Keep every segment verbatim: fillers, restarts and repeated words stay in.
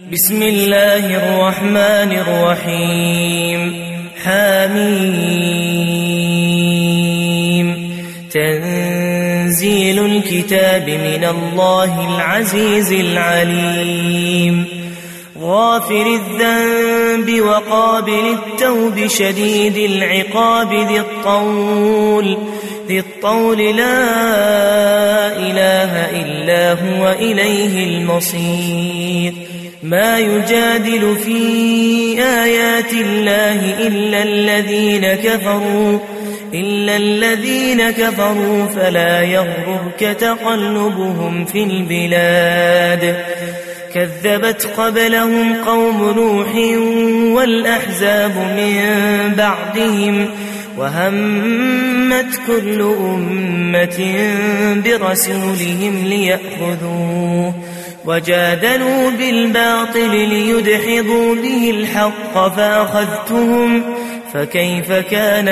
بسم الله الرحمن الرحيم حميم تنزيل الكتاب من الله العزيز العليم غافر الذنب وقابل التوب شديد العقاب ذي الطول ذي الطول لا إله إلا هو إليه المصير ما يجادل في آيات الله إلا الذين كفروا إلا الذين كفروا فلا يغررك تقلبهم في البلاد كذبت قبلهم قوم نوح والأحزاب من بعدهم وهمت كل أمة برسولهم ليأخذوه وجادلوا بالباطل ليدحضوا به الحق فأخذتهم فكيف كان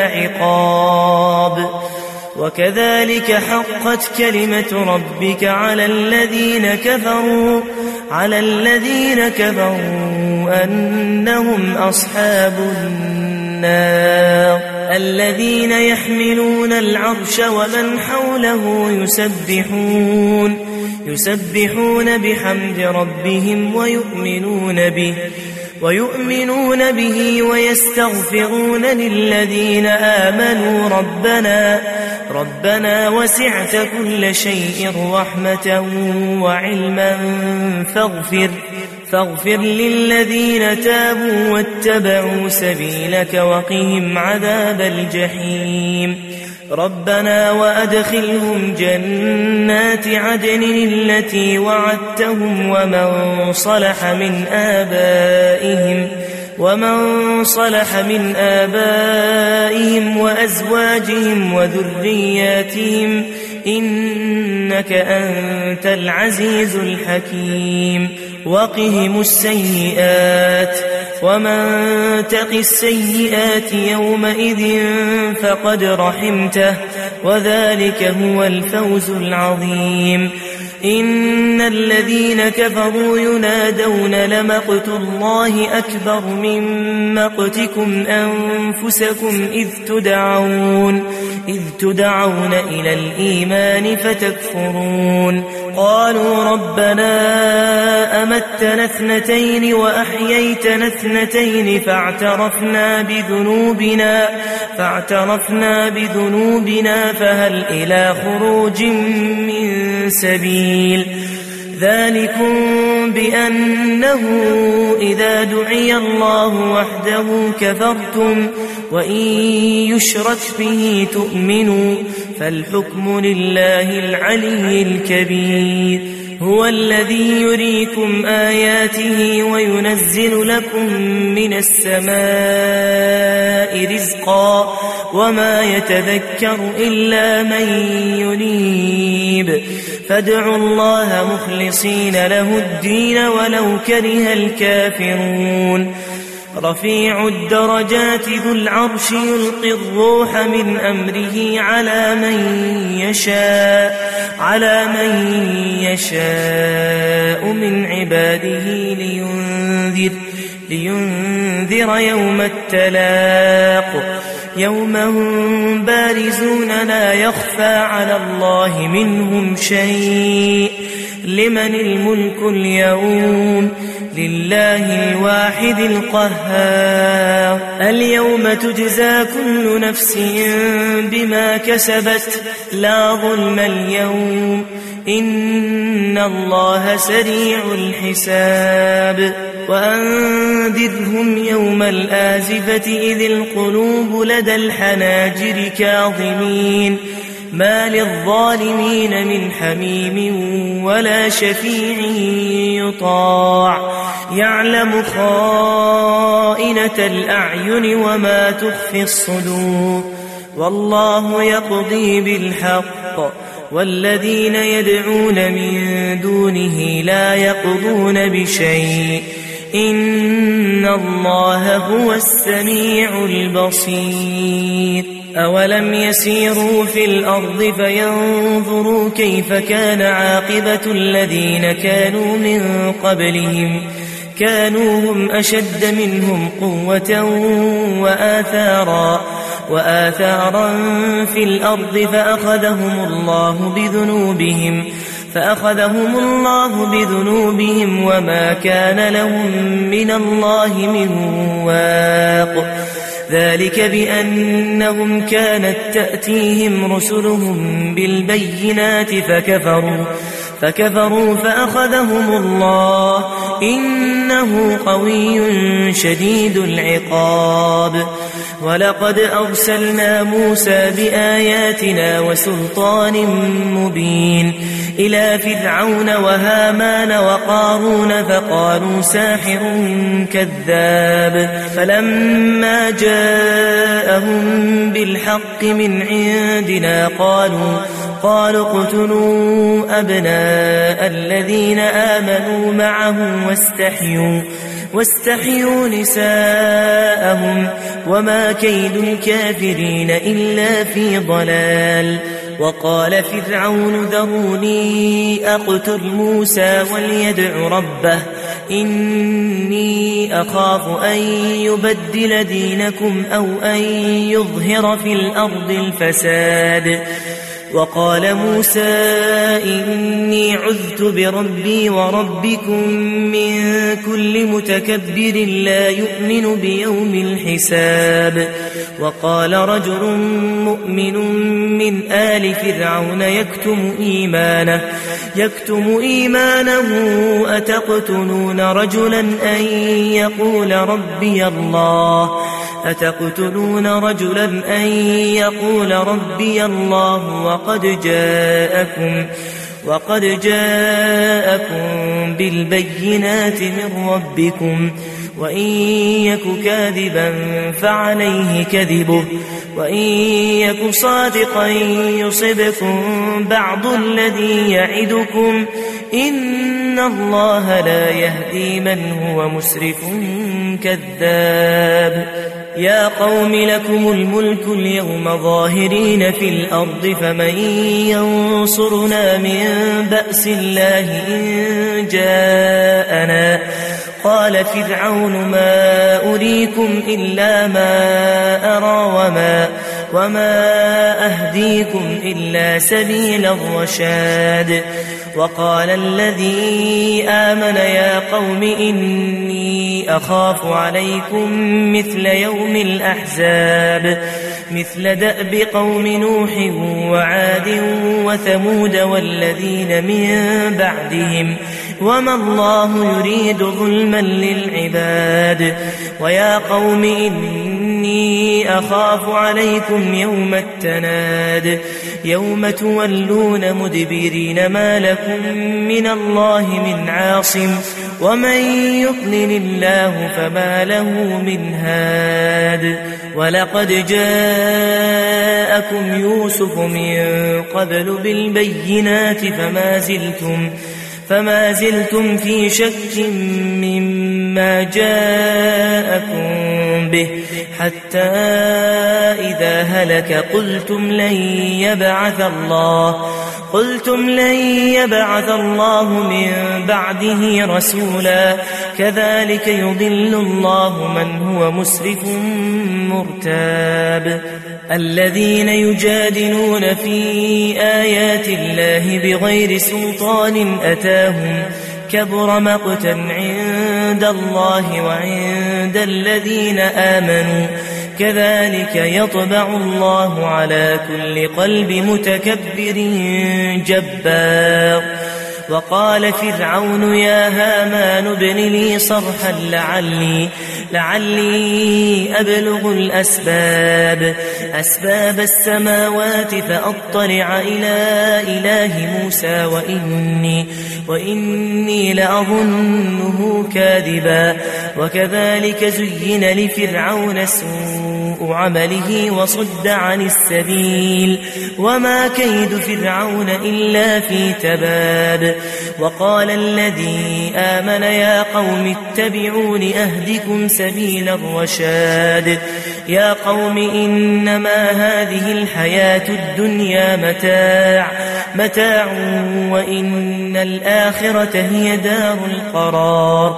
عقاب وكذلك حقت كلمة ربك على الذين كفروا على الذين كفروا أنهم أصحاب النار الذين يحملون العرش ومن حوله يسبحون يسبحون بحمد ربهم ويؤمنون به ويؤمنون به ويستغفرون للذين آمنوا ربنا ربنا وسعت كل شيء رحمة وعلما فاغفر فاغفر للذين تابوا واتبعوا سبيلك وقهم عذاب الجحيم ربنا وأدخلهم جنات عدن التي وعدتهم ومن صلح من آبائهم ومن صلح من آبائهم وأزواجهم وذرياتهم إنك أنت العزيز الحكيم وقهم السيئات ومن تق السيئات يومئذ فقد رحمته وذلك هو الفوز العظيم إن الذين كفروا ينادون لمقت الله أكبر من مقتكم أنفسكم إذ تدعون إذ تدعون إلى الإيمان فتكفرون قالوا ربنا أمتنا اثنتين وأحييتنا اثنتين فاعترفنا بذنوبنا فاعترفنا بذنوبنا فهل إلى خروج من سبيل ذلكم بأنه إذا دعي الله وحده كفرتم وإن يشرك به تؤمنوا فالحكم لله العلي الكبير هو الذي يريكم آياته وينزل لكم من السماء رزقا وما يتذكر إلا من ينيب فادعوا الله مخلصين له الدين ولو كره الكافرون رفيع الدرجات ذو العرش يلقي الروح من أمره على من يشاء على من يشاء من عباده لينذر لينذر يوم التلاق يوم هم بارزون لا يخفى على الله منهم شيء لمن الملك اليوم لله الواحد القهار اليوم تجزى كل نفس بما كسبت لا ظلم اليوم إن الله سريع الحساب وأنذرهم يوم الآزفة إذ القلوب لدى الحناجر كاظمين ما للظالمين من حميم ولا شفيع يطاع يعلم خائنة الأعين وما تخفي الصدور والله يقضي بالحق والذين يدعون من دونه لا يقضون بشيء إن الله هو السميع البصير أولم يسيروا في الأرض فينظروا كيف كان عاقبة الذين كانوا من قبلهم كانوا هم أشد منهم قوة وآثارا وآثارا في الأرض فأخذهم الله بذنوبهم فأخذهم الله بذنوبهم وما كان لهم من الله من واق ذلك بأنهم كانت تأتيهم رسلهم بالبينات فكفروا فكفروا فأخذهم الله إنه قوي شديد العقاب ولقد أرسلنا موسى بآياتنا وسلطان مبين إلى فرعون وهامان وقارون فقالوا ساحر كذاب فلما جاءهم بالحق من عندنا قالوا قالوا اقتلوا أبناء الذين آمنوا معه واستحيوا واستحيوا نساءهم وما كيد الكافرين إلا في ضلال وقال فرعون ذروني أقتل موسى وليدع ربه إني أخاف أن يبدل دينكم أو أن يظهر في الأرض الفساد وقال موسى إني عذت بربي وربكم من كل متكبر لا يؤمن بيوم الحساب وقال رجل مؤمن من آل فرعون يكتم إيمانه يكتم إيمانه أتقتلون رجلا أن يقول ربي الله أتقتلون رجلا أن يقول ربي الله وقد جاءكم وقد جاءكم بالبينات من ربكم وإن يك كاذبا فعليه كذبه وإن يك صادقا يصبكم بعض الذي يعدكم إن الله لا يهدي من هو مسرف كذاب يا قوم لكم الملك اليوم ظاهرين في الأرض فمن ينصرنا من بأس الله إن جاءنا قال فرعون ما أريكم إلا ما أرى وما, وما أهديكم إلا سبيل الرشاد وقال الذي آمن يا قوم إني أخاف عليكم مثل يوم الأحزاب مثل دأب قوم نوح وعاد وثمود والذين من بعدهم وما الله يريد ظلما للعباد ويا قوم إني أخاف عليكم يوم التناد يوم تولون مدبرين ما لكم من الله من عاصم ومن يضلل الله فما له من هاد ولقد جاءكم يوسف من قبل بالبينات فما زلتم فما زلتم في شك مما جاءكم به حتى إذا هلك قلتم لن يبعث الله قلتم لن يبعث الله من بعده رسولا كذلك يضل الله من هو مسرف مرتاب الذين يجادلون في آيات الله بغير سلطان أتاهم كبر مقتا عند الله وعند الذين آمنوا كذلك يطبع الله على كل قلب متكبر جبار وقال فرعون يا هامان ابن لي صرحا لعلي لعلي أبلغ الأسباب أسباب السماوات فأطلع إلى إله موسى وإني وإني لأظنه كاذبا وكذلك زين لفرعون سوء عمله وصد عن السبيل وما كيد فرعون إلا في تباب وقال الذي آمن يا قوم اتبعون أهدكم سبيل الرشاد يا قوم إنما هذه الحياة الدنيا متاع متاع وإن الآخرة هي دار القرار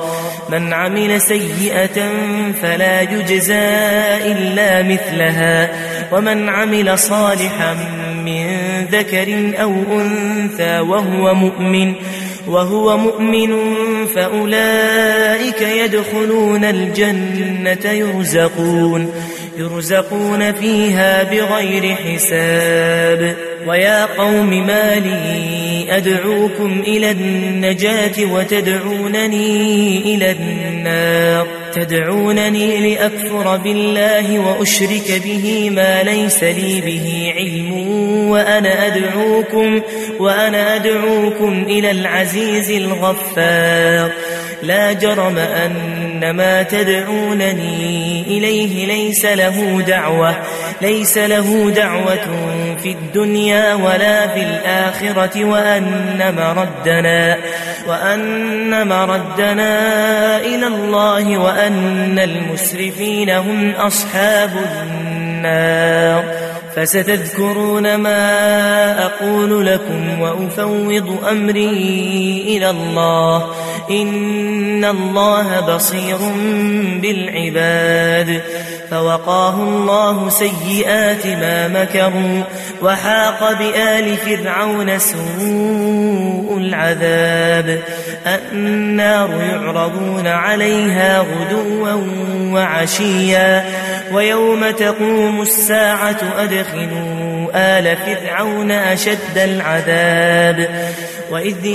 من عمل سيئة فلا يجزى إلا مثلها ومن عمل صالحا من ذكر أو أنثى وهو مؤمن وهو مؤمن فأولئك يدخلون الجنة يرزقون يرزقون فيها بغير حساب. ويا قوم ما لي أدعوكم إلى النجاة وتدعونني إلى النار تدعونني لأكفر بالله وأشرك به ما ليس لي به علم وأنا أدعوكم وأنا أدعوكم إلى العزيز الغفار. لا جرم أن ما تدعونني إليه ليس له دعوة ليس له دعوة في الدنيا ولا في الآخرة وأن مردنا وأن مردنا إلى الله وأن المسرفين هم أصحاب النار. فستذكرون ما أقول لكم وأفوض أمري إلى الله إن الله بصير بالعباد. فوقاه الله سيئات ما مكروا وحاق بآل فرعون سوء العذاب. النار يعرضون عليها غدوا وعشيا ويوم تقوم الساعة أدخلوا آل فرعون أشد العذاب. وإذ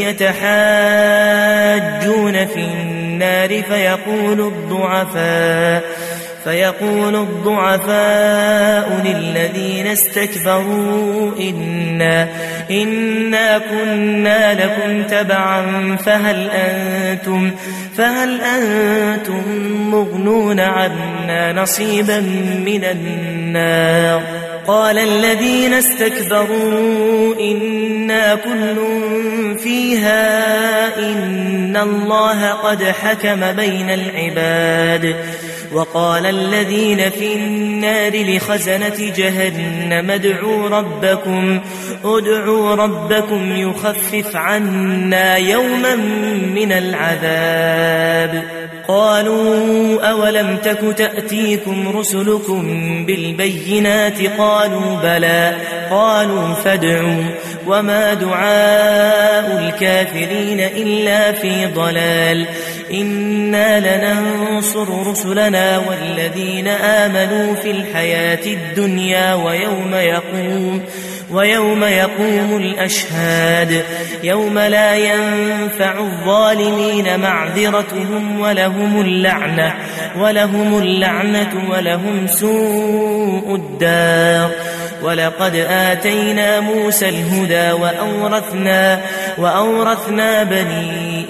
يتحاجون في النار فيقول الضعفاء فيقول الضعفاء للذين استكبروا إنا, إنا كنا لكم تبعا فهل أنتم, فهل أنتم مغنون عنا نصيبا من النار. قال الذين استكبروا إنا كل فيها إن الله قد حكم بين العباد. وقال الذين في النار لخزنة جهنم ادعوا ربكم ادعوا ربكم يخفف عنا يوما من العذاب. قالوا أولم تك تأتيكم رسلكم بالبينات قالوا بلى قالوا فادعوا وما دعاء الكافرين إلا في ضلال. إنا لننصر رسلنا والذين آمنوا في الحياة الدنيا ويوم يقوم ويوم يقوم الأشهاد يوم لا ينفع الظالمين معذرتهم ولهم اللعنة ولهم اللعنة ولهم سوء الدار. ولقد آتينا موسى الهدى وأورثنا, وأورثنا بني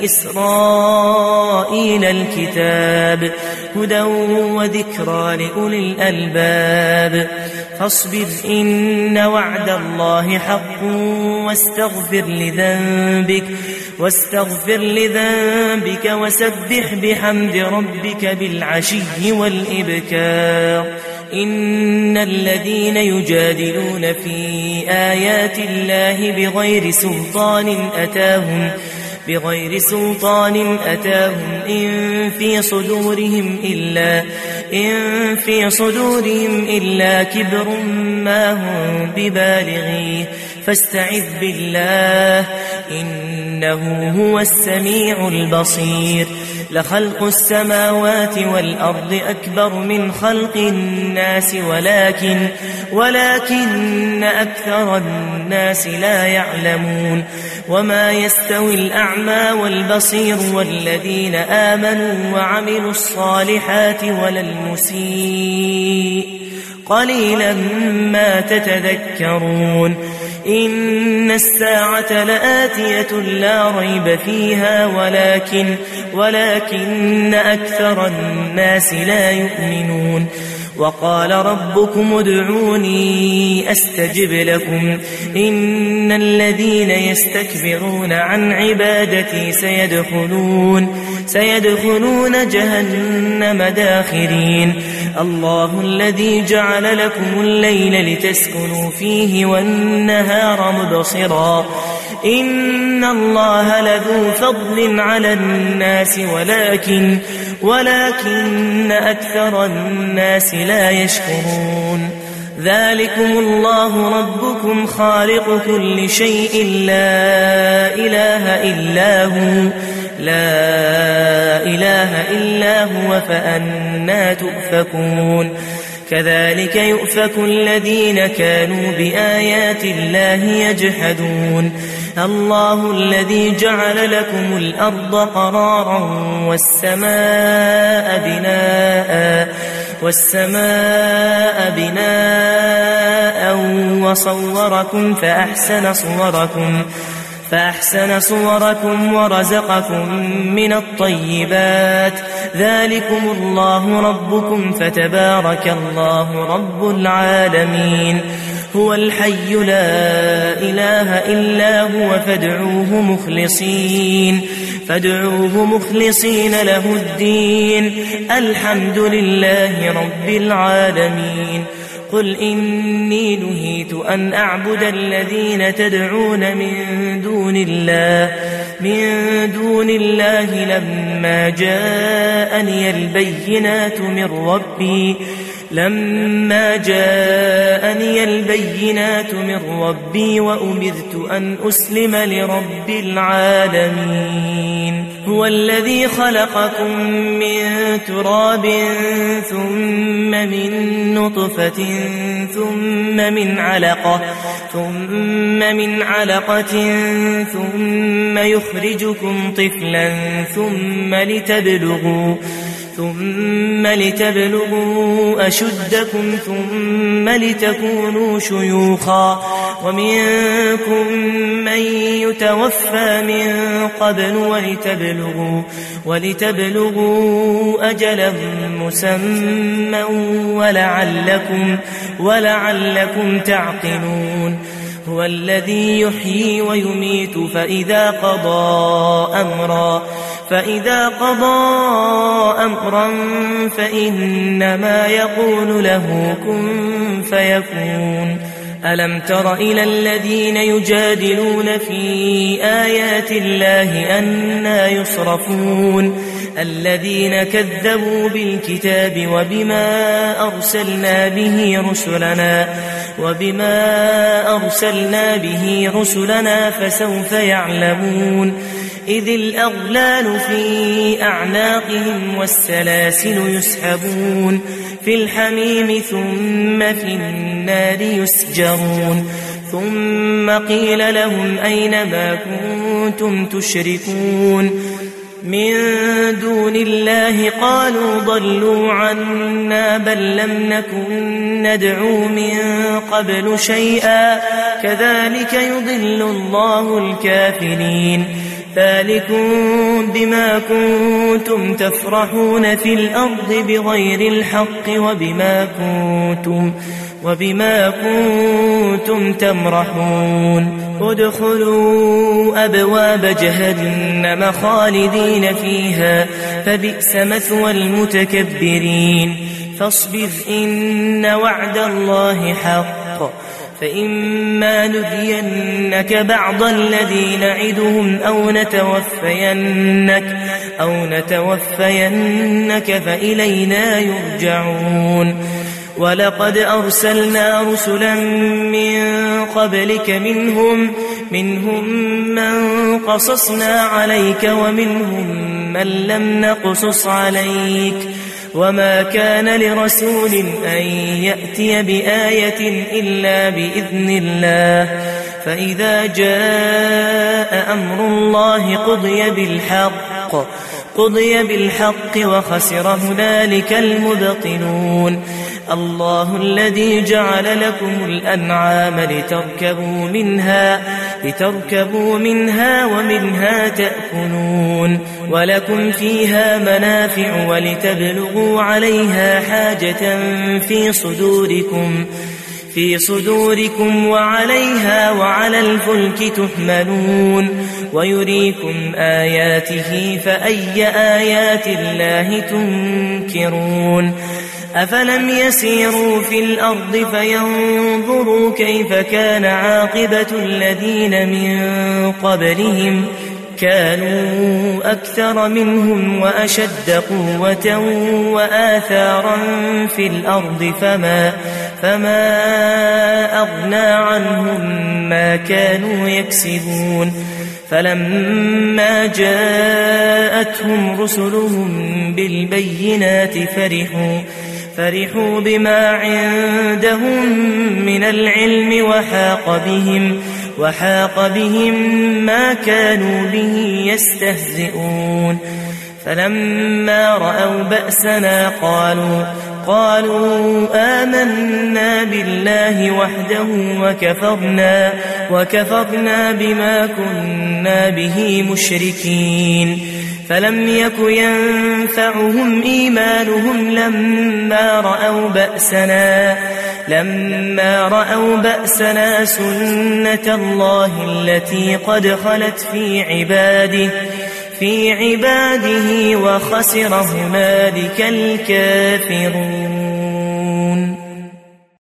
إسرائيل الكتاب هدى وذكرى لأولي الألباب. فاصبر إن وعد الله حق واستغفر لذنبك, واستغفر لذنبك وسبح بحمد ربك بالعشي والإبكار. إن الذين يجادلون في آيات الله بغير سلطان أتاهم بغير سلطان أتاهم إن في صدورهم إلا إن في صدورهم إلا كبر ما هم ببالغيه فاستعذ بالله إنه هو السميع البصير. لخلق السماوات والأرض أكبر من خلق الناس ولكن ولكن أكثر الناس لا يعلمون. وما يستوي الأعمى والبصير والذين آمنوا وعملوا الصالحات ولا المسيء قليلا ما تتذكرون. إن الساعة لآتية لا ريب فيها ولكن ولكن أكثر الناس لا يؤمنون. وقال ربكم ادعوني أستجب لكم إن الذين يستكبرون عن عبادتي سيدخلون سيدخلون جهنم داخرين. الله الذي جعل لكم الليل لتسكنوا فيه والنهار مبصرا إن الله لذو فضل على الناس ولكن ولكن أكثر الناس لا يشكرون ذلكم الله ربكم خالق كل شيء لا إله إلا هو لا إله إلا هو فأنى تؤفكون كذلك يؤفك الذين كانوا بآيات الله يجحدون الله الذي جعل لكم الأرض قرارا والسماء بناء والسماء بناء وصوركم فأحسن صوركم فأحسن صوركم ورزقكم من الطيبات ذلكم الله ربكم فتبارك الله رب العالمين هو الحي لا إله إلا هو فادعوه مخلصين فادعوه مخلصين له الدين الحمد لله رب العالمين قل إني نهيت أن أعبد الذين تدعون من دون الله من دون الله لما جاءني البينات من ربي لما جاءني البينات من ربي وأمرت أن أسلم لرب العالمين هو الذي خلقكم من تراب ثم من نطفة ثم من علقة ثم من علقة ثم يخرجكم طفلا ثم لتبلغوا ثم لتبلغوا أشدكم ثم لتكونوا شيوخا ومنكم من يتوفى من قبل ولتبلغوا, ولتبلغوا أجلا مسمى ولعلكم, ولعلكم تعقلون هو الذي يحيي ويميت فإذا قضى أمرا فإذا قضى أمرا فإنما يقول له كن فيكون ألم تر إلى الذين يجادلون في آيات الله أنى يصرفون الذين كذبوا بالكتاب وبما أرسلنا به رسلنا وبما أرسلنا به رسلنا فسوف يعلمون إذ الأغلال في أعناقهم والسلاسل يسحبون في الحميم ثم في النار يسجرون ثم قيل لهم أين ما كنتم تشركون من دون الله قالوا ضلوا عنا بل لم نكن ندعو من قبل شيئا كذلك يضل الله الكافرين ذلكم بما كنتم تفرحون في الأرض بغير الحق وبما كنتم وبما كنتم تمرحون ادخلوا أبواب جهنم خالدين فيها فبئس مثوى المتكبرين فاصبر إن وعد الله حق فإما نرينك بعض الذي نعدهم أو نتوفينك, أو نتوفينك فإلينا يرجعون ولقد أرسلنا رسلا من قبلك منهم, منهم من قصصنا عليك ومنهم من لم نقصص عليك وما كان لرسول أن يأتي بآية إلا بإذن الله فإذا جاء أمر الله قضي بالحق قضي بالحق وخسر هنالك المبطلون الله الذي جعل لكم الأنعام لتركبوا منها لتركبوا منها ومنها تأكلون ولكم فيها منافع ولتبلغوا عليها حاجة في صدوركم في صدوركم وعليها وعلى الفلك تحملون ويريكم آياته فأي آيات الله تنكرون أفلم يسيروا في الأرض فينظروا كيف كان عاقبة الذين من قبلهم كانوا أكثر منهم وأشد قوة وآثارا في الأرض فما, فما أغنى عنهم ما كانوا يكسبون فلما جاءتهم رسلهم بالبينات فرحوا فرحوا بما عندهم من العلم وحاق بهم وحاق بهم ما كانوا به يستهزئون فلما رأوا بأسنا قالوا قالوا آمنا بالله وحده وكفرنا وكفرنا بما كنا به مشركين فلم يك ينفعهم إيمانهم لما رأوا بأسنا لما رأوا بأسنا سنة الله التي قد خلت في عباده في عباده وخسر هنالك الكافرون.